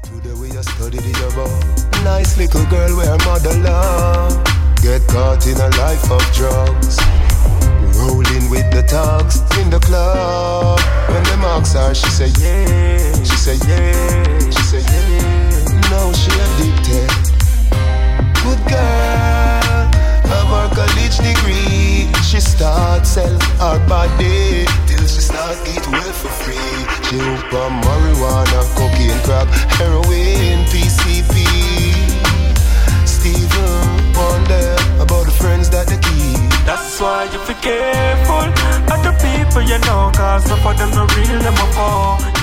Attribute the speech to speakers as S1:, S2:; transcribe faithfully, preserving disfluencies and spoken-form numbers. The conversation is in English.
S1: Today we a study the above. Nice little girl where mother love. Get caught in a life of drugs. Rolling with the thugs in the club. When them ask her, she say yeah. She say yeah. She say yeah. Now she addicted. Good girl, have her college degree. She start sell her body till she start eat well for free. She hook on marijuana, cocaine, crack, heroin, P C P. Steven wonder about the friends that they keep.
S2: That's why you be careful of the people you know, cause some of them no real, them a fall.